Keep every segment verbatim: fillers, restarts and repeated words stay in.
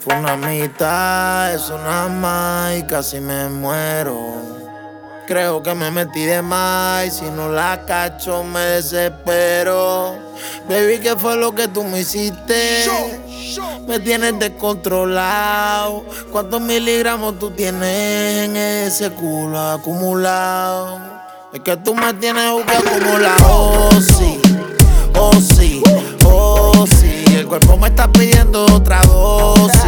Fue una mitad, eso nada más y casi me muero. Creo que me metí de más y si no la cacho me desespero. Baby, ¿qué fue lo que tú me hiciste? Me tienes descontrolado. ¿Cuántos miligramos tú tienes en ese culo acumulado? Es que tú me tienes buscado como la oh sí, oh sí, oh sí. El cuerpo me está pidiendo otra dosis.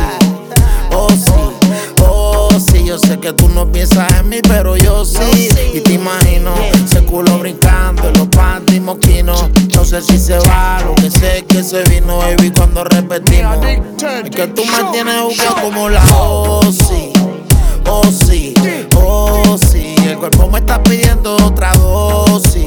Oh sí, oh sí. Yo sé que tú no piensas en mí, pero yo sí. Y te imagino ese culo brincando en los panties moquinos. No sé si se va, lo que sé es que se vino, baby, cuando repetimos. Es que tú me tienes buscado como la oh sí, oh sí, oh sí. El cuerpo me está pidiendo otra dosis.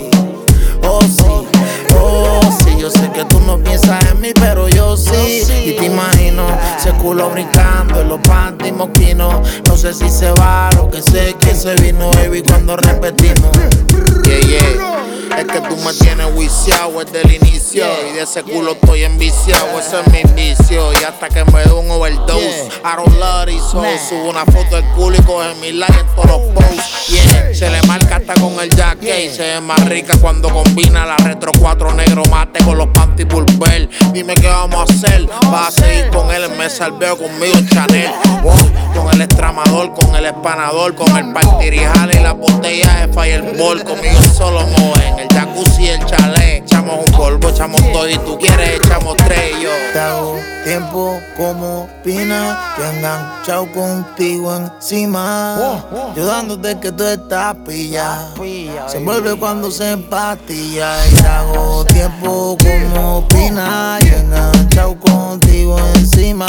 Oh sí, oh sí. Yo sé que tú no piensas en mí, pero yo sí. Y te imagino ese culo brincando en los panties moquinos. No sé si se va, lo que sé es que se vino, baby, cuando repetimos. Yeah, yeah. Es que tú me tienes viciado desde el inicio. Y de ese culo estoy enviciado, ese es mi vicio. Y hasta que me dé un overdose, I don't love it, so subo una foto del culo y coge mi like en todos los posts. Yeah. Se le marca hasta con el jacket y se ve más rica cuando combina la retro cuatro negro mate con los panties pulper. Dime qué vamos a hacer, vas a seguir con él, me salveo conmigo en Chanel. Wow. Con el extramador, con el espanador, con el partirijal y la botella de Fireball. Conmigo solo moven el jacuzzi y el chalet. Echamos un polvo, echamos dos y tú quieres, echamos tres y yo. Te hago tiempo como Pina, que enganchado contigo encima. Yo dándote que tú estás pilla. Se envuelve cuando se empastilla. Y te hago tiempo como Pina, yo enganchado contigo encima.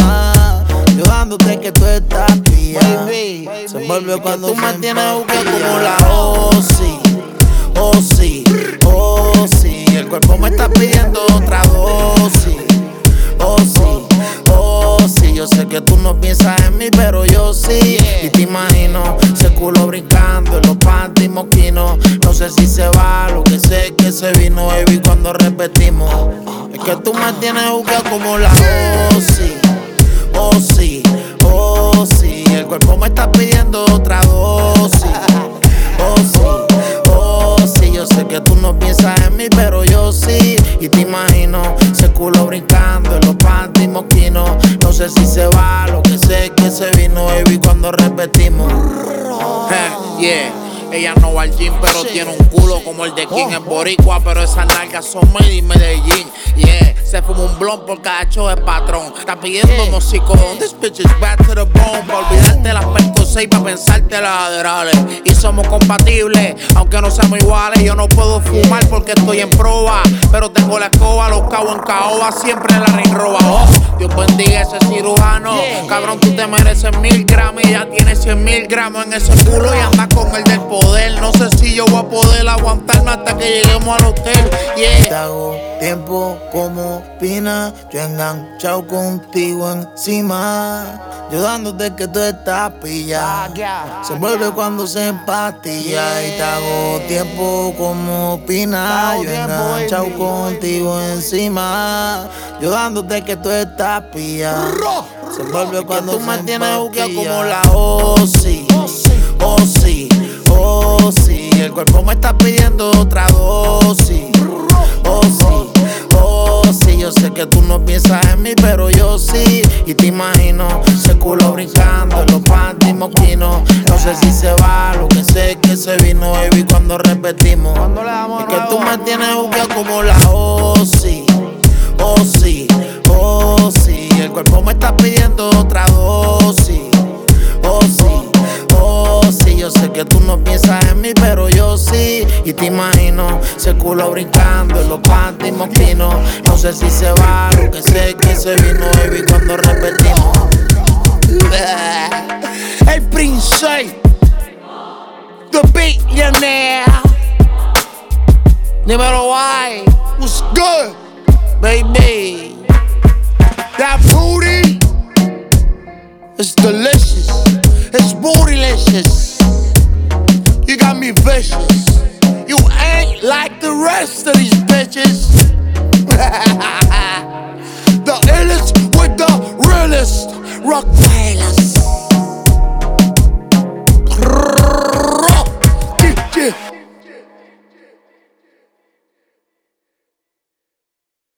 Yo dándote que tú estás pilla. Se envuelve cuando tú se me tienes buscado empastilla. como la oh sí, oh sí, oh sí. El cuerpo me está pidiendo otra dosis. Oh sí, oh sí. Yo sé que tú no piensas en mí, pero yo sí. Y te imagino ese culo brincando en los panties moquinos. No sé si se va, lo que sé es que se vino, baby, cuando repetimos. Es que tú me tienes buscado como la oh sí, oh sí, oh sí. El cuerpo me está pidiendo otra dosis. Oh sí, oh sí. Yo sé que tú no piensas en mí, pero yo sí. Y te imagino ese culo brincando en los panties moquinos. No sé si se va, lo que sé es que se vino, baby, cuando repetimos. Eh, yeah. Ella no va al gym, pero tiene un culo como el de King. Es boricua, pero esas nalgas son made in Medellín. Yeah, se fuma un blunt por cada show de patrón. Está pidiendo músico. This bitch is bad to the bone. Pa' olvidarte las percosas y pa' pensarte las aderales. Y somos compatibles, aunque no seamos iguales. Yo no puedo fumar porque estoy en proba, pero tengo la escoba, los cabos en caoba, siempre en la ring roba. Oh, Dios bendiga a ese cirujano. Cabrón, tú te mereces mil gramos y ya tienes cien mil gramos en ese culo y andas con el del poder. No sé si yo voy a poder aguantarme hasta que lleguemos al hotel. Yeah. Te hago tiempo como Pina, yo enganchado contigo encima. Yo dándote que tú estás pilla. Se envuelve cuando se empastilla. Y te hago tiempo como Pina, yo enganchado contigo encima. Yo dándote que tú estás pilla. Se envuelve cuando tú me se tienes buscado empastilla. como la oh sí, oh sí, oh sí. El cuerpo me está pidiendo otra dosis. Oh sí, oh sí. Yo sé que tú no piensas en mí, pero yo sí. Y te imagino ese culo brincando en los panties moquinos. No sé si se va, lo que sé es que se vino, baby, cuando repetimos. Es que tú me tienes buscado como la oh sí, oh sí, oh sí. El cuerpo me está pidiendo otra dosis. Oh sí, oh sí. Yo sé que tú no piensas en mí, pero yo sí. Y te imagino ese culo brincando en los panties moquinos. No sé si se va, lo que sé es que se vino, baby, cuando repetimos. El Prince, the billionaire. Dímelo, why? What's good, baby? That booty is delicious. It's bootylicious. You got me vicious. You ain't like the rest of these bitches.